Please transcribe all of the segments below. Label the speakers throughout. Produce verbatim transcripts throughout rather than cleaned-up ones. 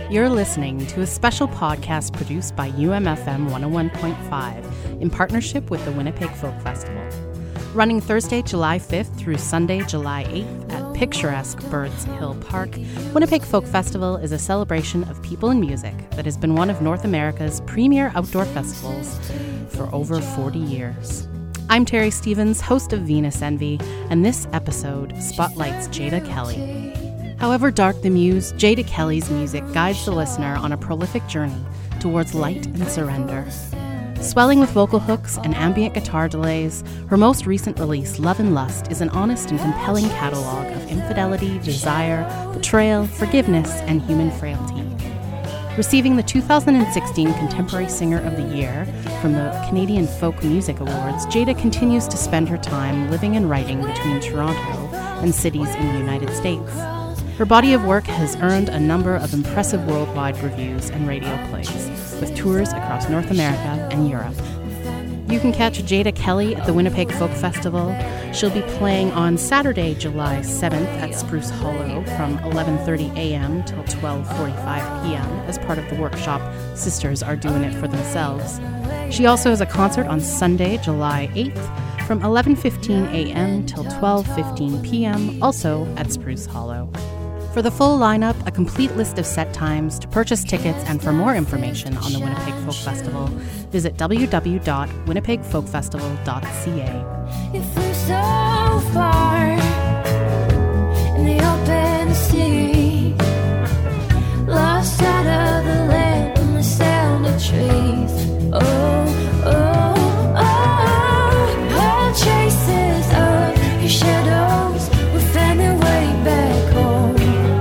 Speaker 1: You're listening to a special podcast produced by U M F M one oh one point five in partnership with the Winnipeg Folk Festival. Running Thursday, July fifth through Sunday, July eighth at picturesque Birds Hill Park, Winnipeg Folk Festival is a celebration of people and music that has been one of North America's premier outdoor festivals for over forty years. I'm Terry Stevens, host of Venus Envy, and this episode spotlights Jada Kelly. However dark the muse, Jada Kelly's music guides the listener on a prolific journey towards light and surrender. Swelling with vocal hooks and ambient guitar delays, her most recent release, Love and Lust, is an honest and compelling catalog of infidelity, desire, betrayal, forgiveness, and human frailty. Receiving the two thousand sixteen Contemporary Singer of the Year from the Canadian Folk Music Awards, Jada continues to spend her time living and writing between Toronto and cities in the United States. Her body of work has earned a number of impressive worldwide reviews and radio plays, with tours across North America and Europe. You can catch Jada Kelly at the Winnipeg Folk Festival. She'll be playing on Saturday, July seventh at Spruce Hollow from eleven thirty a.m. till twelve forty-five p.m. as part of the workshop Sisters Are Doing It For Themselves. She also has a concert on Sunday, July eighth from eleven fifteen a.m. till twelve fifteen p.m. also at Spruce Hollow. For the full lineup, a complete list of set times, to purchase tickets, and for more information on the Winnipeg Folk Festival, visit w w w dot winnipeg folk festival dot c a.
Speaker 2: You flew so far in the open sea, lost sight of the land and the sound of trees. Oh, oh, oh, all traces of your shadows will find their way back home.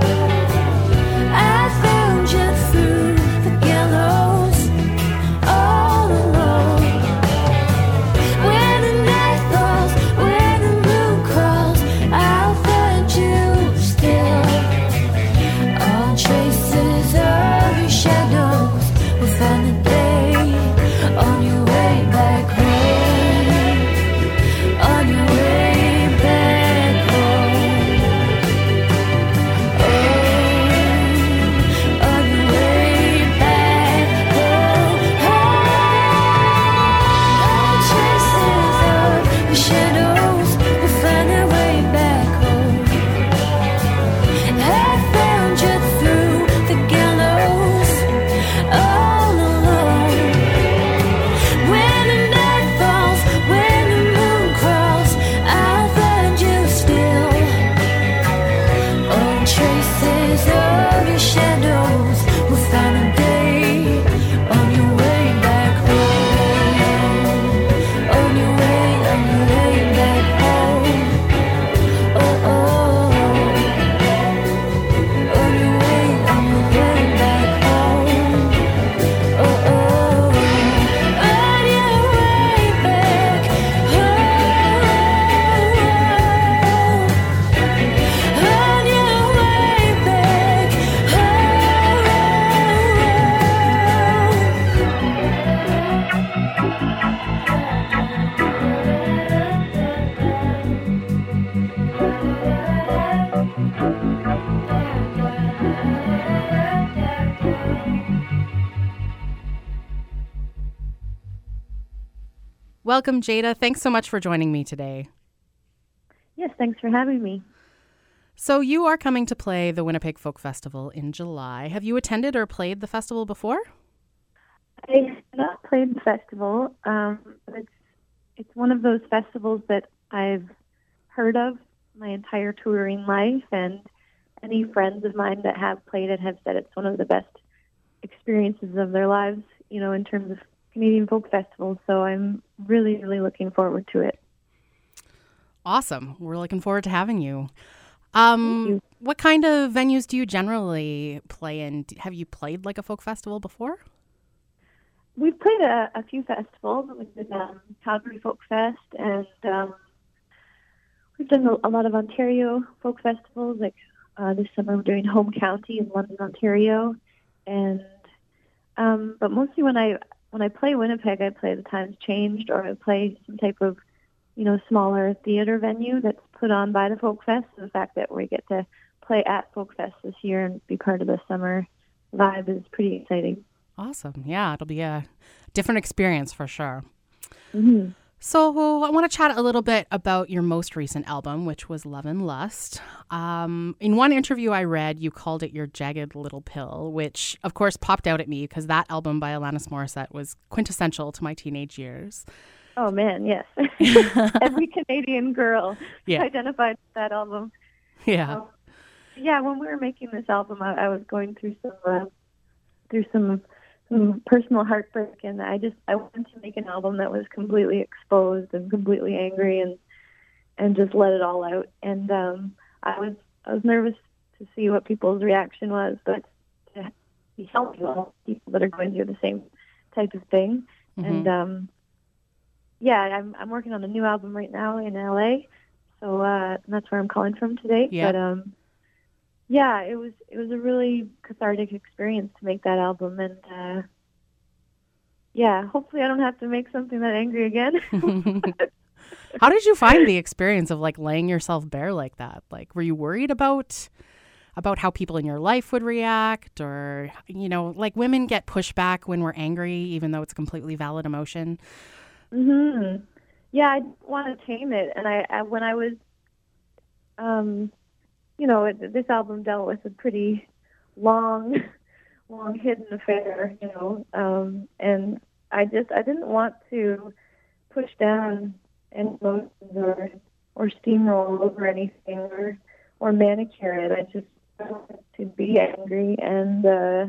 Speaker 1: Welcome, Jada. Thanks so much for joining me today.
Speaker 3: Yes, thanks for having me.
Speaker 1: So you are coming to play the Winnipeg Folk Festival in July. Have you attended or played the festival before?
Speaker 3: I have not played the festival. Um, it's it's one of those festivals that I've heard of my entire touring life, and any friends of mine that have played it have said it's one of the best experiences of their lives, you know, in terms of Canadian folk festivals. So I'm really, really looking forward to it.
Speaker 1: Awesome. We're looking forward to having you. Um,
Speaker 3: Thank you.
Speaker 1: What kind of venues do you generally play in? Have you played like a folk festival before?
Speaker 3: We've played a, a few festivals. We've done um, Calgary Folk Fest, and um, we've done a, a lot of Ontario folk festivals. Like uh, this summer, we're doing Home County in London, Ontario, and um, but mostly when I when I play Winnipeg, I play the Times Changed, or I play some type of, you know, smaller theater venue that's put on by the Folk Fest. So the fact that we get to play at Folk Fest this year and be part of the summer vibe is pretty exciting.
Speaker 1: Awesome. Yeah, it'll be a different experience for sure.
Speaker 3: Mm-hmm.
Speaker 1: So I want to chat a little bit about your most recent album, which was Love and Lust. Um, in one interview I read, you called it your jagged little pill, which of course popped out at me because that album by Alanis Morissette was quintessential to my teenage years.
Speaker 3: Oh man, yes. Every Canadian girl
Speaker 1: Yeah.
Speaker 3: identified with that album.
Speaker 1: Yeah.
Speaker 3: Um, yeah, when we were making this album, I, I was going through some uh, through some some personal heartbreak, and I just I wanted to make an album that was completely exposed and completely angry, and and just let it all out. And um, I was I was nervous to see what people's reaction was, but to be helping all people that are going through the same type of thing.
Speaker 1: Mm-hmm.
Speaker 3: And um, yeah, I'm I'm working on a new album right now in L A, so uh, that's where I'm calling from today.
Speaker 1: Yeah.
Speaker 3: But um, yeah, it was it was a really cathartic experience to make that album, and uh, yeah, hopefully I don't have to make something that angry again.
Speaker 1: How did you find the experience of like laying yourself bare like that? Like, were you worried about about how people in your life would react, or, you know, like women get pushback when we're angry, even though it's a completely valid emotion?
Speaker 3: Mm-hmm. Yeah, I want to tame it, and I, I when I was, um, you know, it, this album dealt with a pretty long, long hidden affair, you know, um, and I just I didn't want to push down any emotions or or steamroll over anything or or manicure it. I just wanted to be angry, and uh,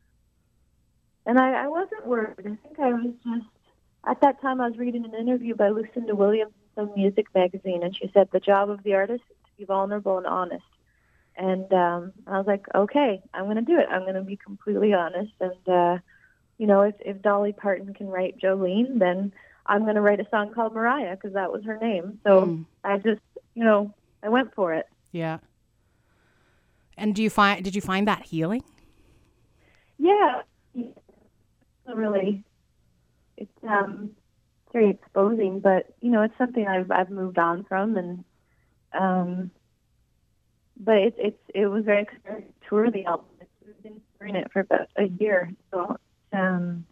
Speaker 3: and I, I wasn't worried. I think I was just. At that time, I was reading an interview by Lucinda Williams in some music magazine, and she said the job of the artist is to be vulnerable and honest. And um, I was like, okay, I'm going to do it. I'm going to be completely honest. And, uh, you know, if, if Dolly Parton can write Jolene, then I'm going to write a song called Mariah because that was her name. So mm. I just, you know, I went for it.
Speaker 1: Yeah. And do you find, did you find that healing?
Speaker 3: Yeah. Really. It's um, very exposing, but you know, it's something I've I've moved on from, and um, but it's it's it was very exciting to tour the album. We've been touring it for about a year, so um,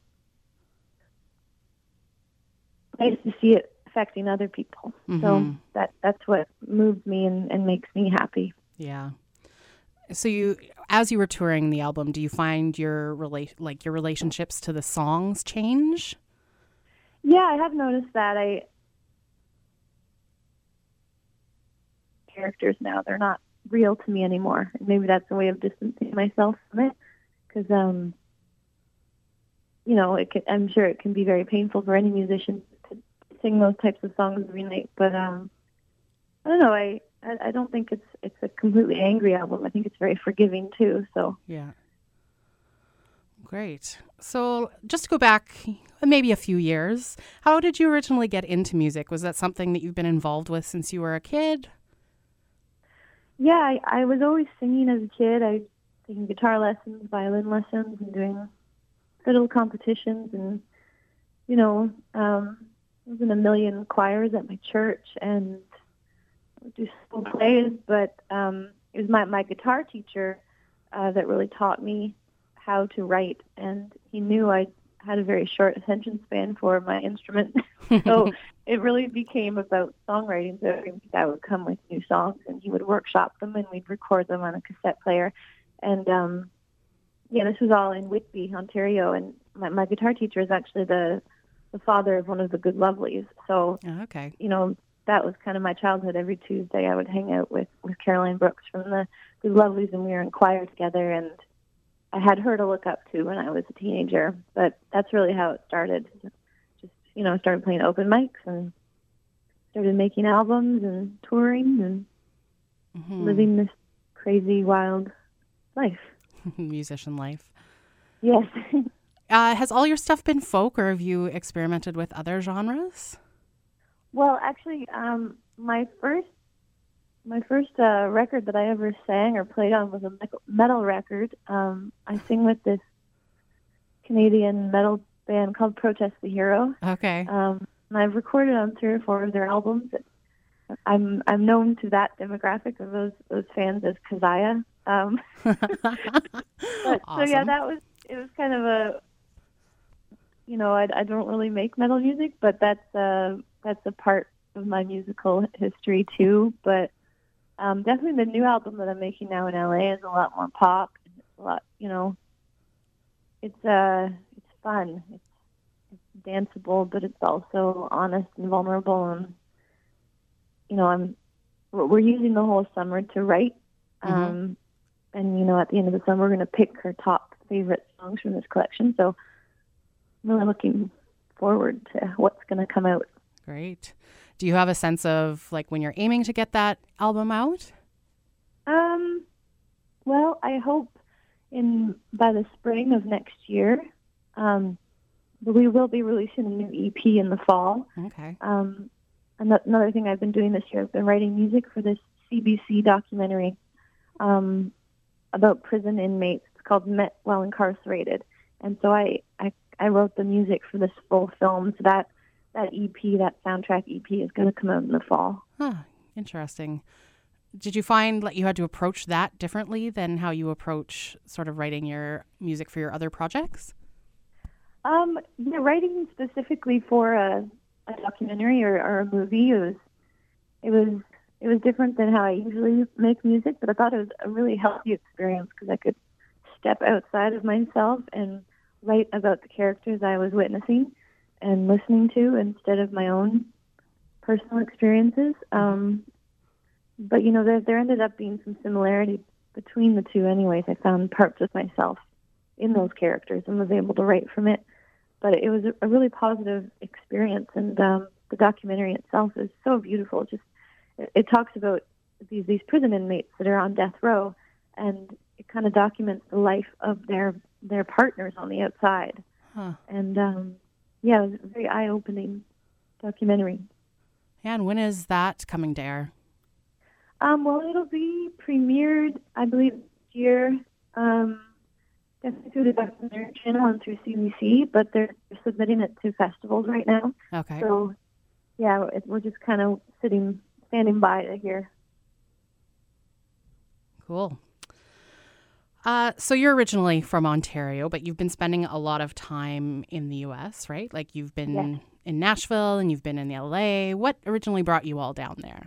Speaker 3: nice to see it affecting other people. Mm-hmm. So that that's what moves me and, and makes me happy.
Speaker 1: Yeah. So you, as you were touring the album, do you find your rela- like your relationships to the songs change?
Speaker 3: Yeah, I have noticed that. I characters now, they're not real to me anymore. Maybe that's a way of distancing myself from it, because um, you know, it can, I'm sure it can be very painful for any musician to sing those types of songs every night. But um, I don't know. I, I I don't think it's it's a completely angry album. I think it's very forgiving too. So
Speaker 1: yeah. Great. So just to go back maybe a few years, how did you originally get into music? Was that something that you've been involved with since you were a kid?
Speaker 3: Yeah, I, I was always singing as a kid. I was taking guitar lessons, violin lessons, and doing fiddle competitions. And, you know, um, I was in a million choirs at my church and I would do school plays. But um, it was my, my guitar teacher uh, that really taught me how to write, and he knew I had a very short attention span for my instrument. So it really became about songwriting. So every week I would come with new songs, and he would workshop them, and we'd record them on a cassette player. And um, yeah, this was all in Whitby, Ontario, and my, my guitar teacher is actually the the father of one of the Good Lovelies. So
Speaker 1: oh, okay,
Speaker 3: you know, that was kind of my childhood. Every Tuesday I would hang out with with Caroline Brooks from the Good Lovelies, and we were in choir together, and I had her to look up to when I was a teenager, but that's really how it started. Just, you know, started playing open mics and started making albums and touring and mm-hmm. living this crazy, wild life.
Speaker 1: Musician life.
Speaker 3: Yes.
Speaker 1: uh, has all your stuff been folk, or have you experimented with other genres?
Speaker 3: Well, actually, um, my first My first uh, record that I ever sang or played on was a metal record. Um, I sing with this Canadian metal band called Protest the Hero.
Speaker 1: Okay.
Speaker 3: Um, and I've recorded on three or four of their albums. I'm I'm known to that demographic of those those fans as Kazaya. Um, but,
Speaker 1: Awesome.
Speaker 3: So yeah, that was it was kind of a, you know, I, I don't really make metal music, but that's uh that's a part of my musical history too. But um, definitely the new album that I'm making now in L A is a lot more pop. It's a lot, you know, it's uh it's fun. It's, it's danceable, but it's also honest and vulnerable. And you know, I'm we're we're using the whole summer to write. Um,
Speaker 1: Mm-hmm.
Speaker 3: And, you know, at the end of the summer, we're going to pick her top favorite songs from this collection. So I'm really looking forward to what's going to come out.
Speaker 1: Great. Do you have a sense of like when you're aiming to get that album out?
Speaker 3: Um, well, I hope in by the spring of next year. Um, but we will be releasing a new E P in the fall.
Speaker 1: Okay.
Speaker 3: Um, and another thing I've been doing this year, I've been writing music for this C B C documentary um, about prison inmates. It's called Met While Incarcerated. And so I, I, I wrote the music for this full film. So that, that E P, that soundtrack E P is going to come out in the fall.
Speaker 1: Huh. Interesting. Did you find that you had to approach that differently than how you approach sort of writing your music for your other projects?
Speaker 3: Um, yeah, writing specifically for a, a documentary or, or a movie, it was, it was, it was different than how I usually make music, but I thought it was a really healthy experience because I could step outside of myself and write about the characters I was witnessing and listening to instead of my own personal experiences. Um, but, you know, there, there ended up being some similarity between the two anyways. I found parts of myself in those characters and was able to write from it. But it was a, a really positive experience, and um, the documentary itself is so beautiful. Just it, it talks about these these prison inmates that are on death row, and it kind of documents the life of their their partners on the outside.
Speaker 1: Huh.
Speaker 3: And um, yeah, it was a very eye-opening documentary.
Speaker 1: Yeah, and when is that coming to air?
Speaker 3: Um, well, it'll be premiered, I believe, this year. Um, definitely through the documentary channel and through C B C, but they're submitting it to festivals right now.
Speaker 1: Okay.
Speaker 3: So, yeah, it, we're just kind of sitting, standing by to hear.
Speaker 1: Cool. Uh, so you're originally from Ontario, but you've been spending a lot of time in the U S, right? Like you've been
Speaker 3: Yes.
Speaker 1: in Nashville and you've been in L A. What originally brought you all down there?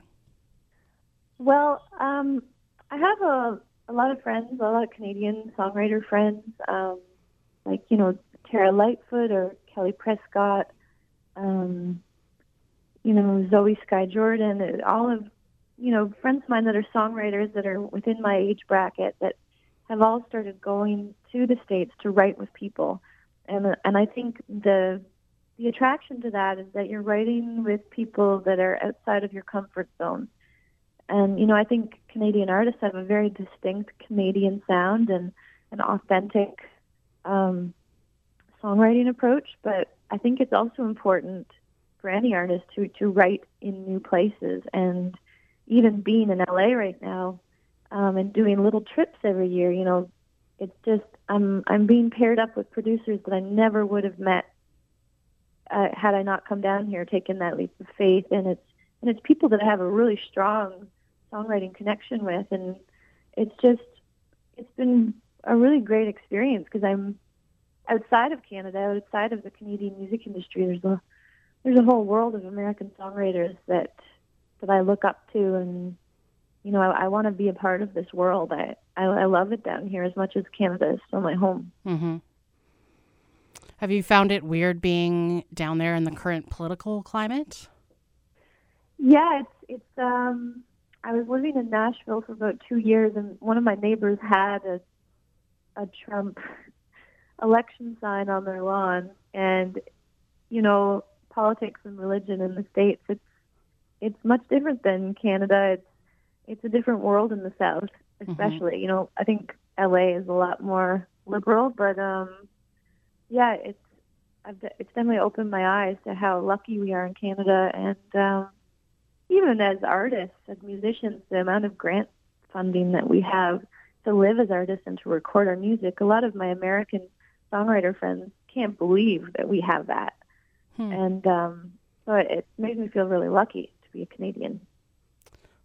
Speaker 3: Well, um, I have a, a lot of friends, a lot of Canadian songwriter friends, um, like, you know, Tara Lightfoot or Kelly Prescott, um, you know, Zoe Sky Jordan, and all of, you know, friends of mine that are songwriters that are within my age bracket that have all started going to the States to write with people. And and I think the the attraction to that is that you're writing with people that are outside of your comfort zone. And, you know, I think Canadian artists have a very distinct Canadian sound and an authentic um, songwriting approach. But I think it's also important for any artist to, to write in new places. And even being in L A right now um, and doing little trips every year, you know, it's just, I'm, I'm being paired up with producers that I never would have met uh, had I not come down here, taken that leap of faith. And it's, and it's people that I have a really strong songwriting connection with, and it's just it's been a really great experience because I'm outside of Canada, outside of the Canadian music industry. There's a there's a whole world of American songwriters that that I look up to, and you know I, I want to be a part of this world. I, I I love it down here as much as Canada is still my home.
Speaker 1: Mm-hmm. Have you found it weird being down there in the current political climate?
Speaker 3: Yeah, it's it's um. I was living in Nashville for about two years, and one of my neighbors had a a Trump election sign on their lawn. And you know, politics and religion in the States, it's it's much different than Canada. It's it's a different world in the South, especially. Mm-hmm. You know, I think L A is a lot more liberal, but um, yeah, it's I've, it's definitely opened my eyes to how lucky we are in Canada, and um, even as artists, as musicians, the amount of grant funding that we have to live as artists and to record our music, a lot of my American songwriter friends can't believe that we have that. Hmm. And um, so it, it makes me feel really lucky to be a Canadian.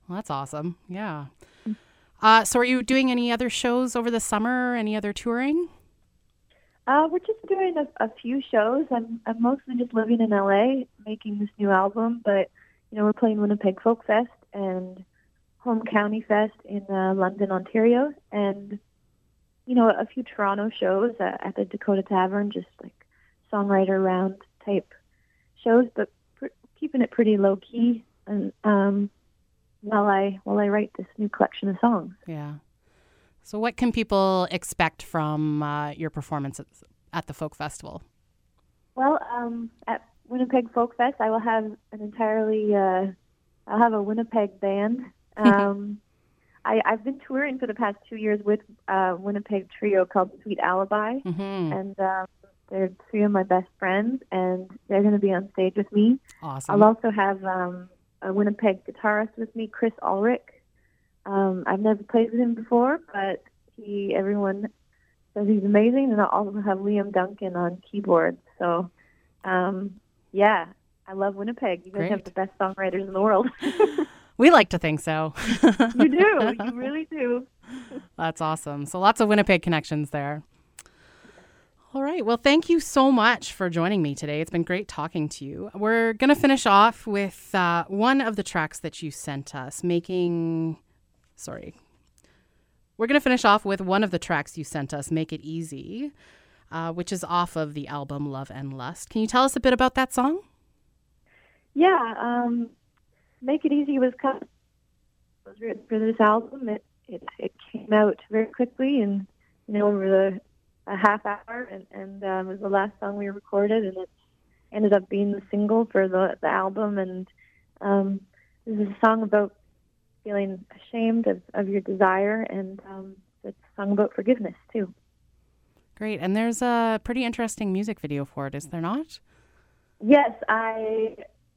Speaker 1: Well, that's awesome. Yeah. Uh, so are you doing any other shows over the summer? Any other touring?
Speaker 3: Uh, we're just doing a, a few shows. I'm, I'm mostly just living in L A, making this new album, but, you know, we're playing Winnipeg Folk Fest and Home County Fest in uh, London, Ontario, and, you know, a few Toronto shows uh, at the Dakota Tavern, just like songwriter round type shows, but pr- keeping it pretty low key. And um, while I while I write this new collection of songs.
Speaker 1: Yeah. So what can people expect from uh, your performance at, at the Folk Festival?
Speaker 3: Well, um, at Winnipeg Folk Fest, I will have an entirely, uh, I'll have a Winnipeg band. Um, I, I've been touring for the past two years with a Winnipeg trio called Sweet Alibi,
Speaker 1: Mm-hmm.
Speaker 3: and um, they're three of my best friends, and they're going to be on stage with me.
Speaker 1: Awesome.
Speaker 3: I'll also have um, a Winnipeg guitarist with me, Chris Ulrich. Um, I've never played with him before, but he everyone says he's amazing, and I'll also have Liam Duncan on keyboards. So, um, yeah, I love Winnipeg. You guys
Speaker 1: Great.
Speaker 3: have the best songwriters in the world.
Speaker 1: We like to think so.
Speaker 3: You do. You really do.
Speaker 1: That's awesome. So lots of Winnipeg connections there. All right. Well, thank you so much for joining me today. It's been great talking to you. We're going to finish off with uh, one of the tracks that you sent us, making... Sorry. We're going to finish off with one of the tracks you sent us, Make It Easy, uh, which is off of the album Love and Lust. Can you tell us a bit about that song?
Speaker 3: Yeah. Um, Make It Easy was kind of, was written for this album. It, it it came out very quickly and, you know, over the a half hour, and, and um, it was the last song we recorded, and it ended up being the single for the, the album. And um, this is a song about feeling ashamed of, of your desire, and um, it's a song about forgiveness, too.
Speaker 1: Great. And there's a pretty interesting music video for it, is there not?
Speaker 3: Yes, I...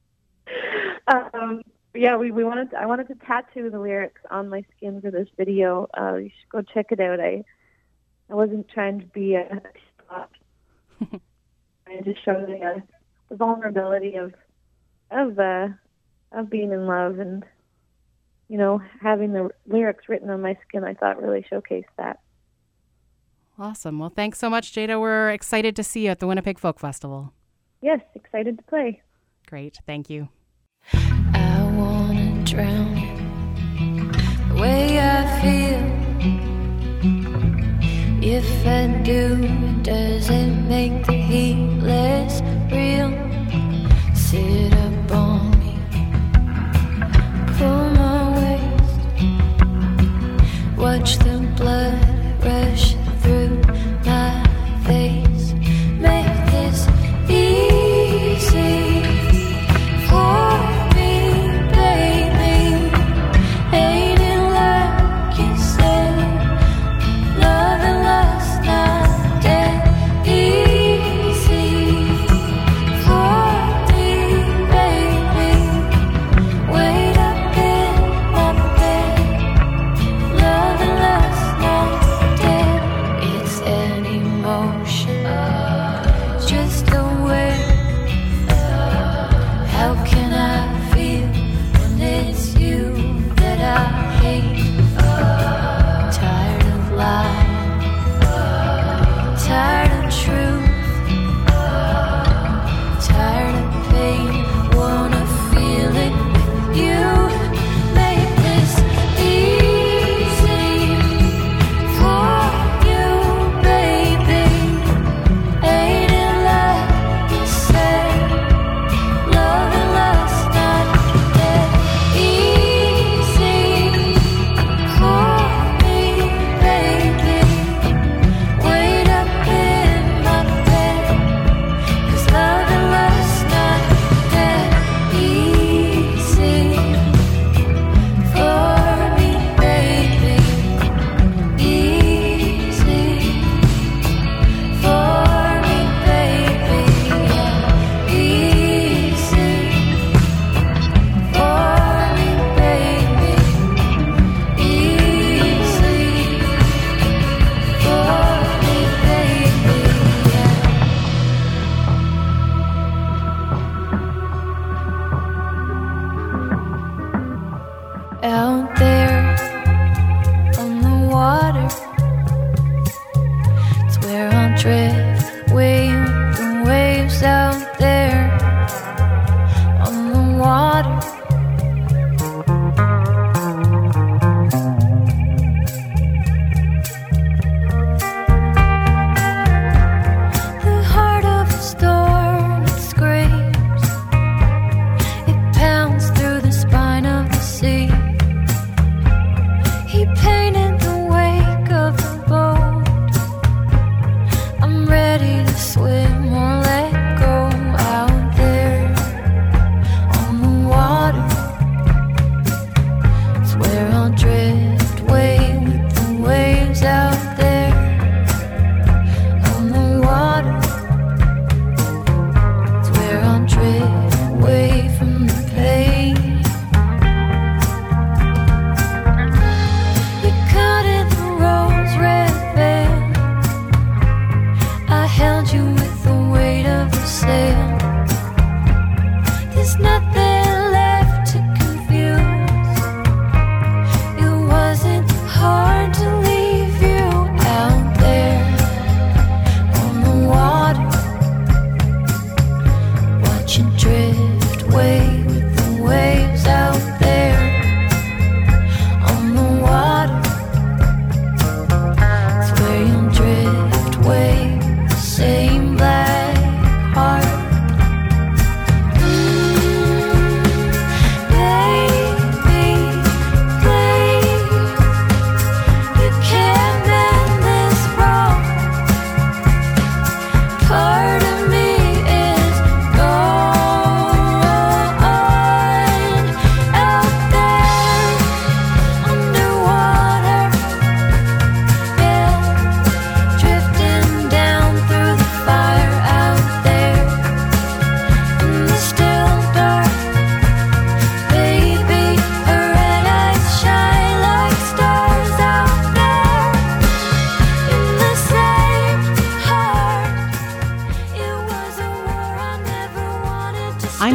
Speaker 3: Um, yeah, we, we wanted to, I wanted to tattoo the lyrics on my skin for this video. Uh, you should go check it out. I I wasn't trying to be a spot. I just showed the, uh, the vulnerability of of uh, of being in love, and you know, having the lyrics written on my skin, I thought really showcased that.
Speaker 1: Awesome. Well, thanks so much, Jada. We're excited to see you at the Winnipeg Folk Festival.
Speaker 3: Yes, excited to play.
Speaker 1: Great. Thank you.
Speaker 2: I wanna drown the way I feel. If I do, does it make the heat less real? Sit up on me, pull my waist, watch the blood rush through my face. Make this easy for me, baby. Ain't it like you said? Love and lust not dead. Easy for me, baby. Wait up in my bed. Love and lust.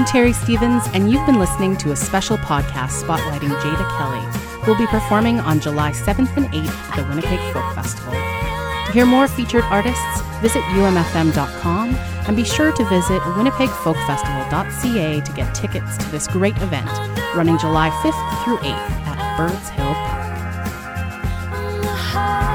Speaker 1: Terry Stevens, and you've been listening to a special podcast spotlighting Jada Kelly, who will be performing on July seventh and eighth at the Winnipeg Folk Festival. To hear more featured artists, visit U M F M dot com and be sure to visit winnipeg folk festival dot c a to get tickets to this great event running July fifth through eighth at Birds Hill Park.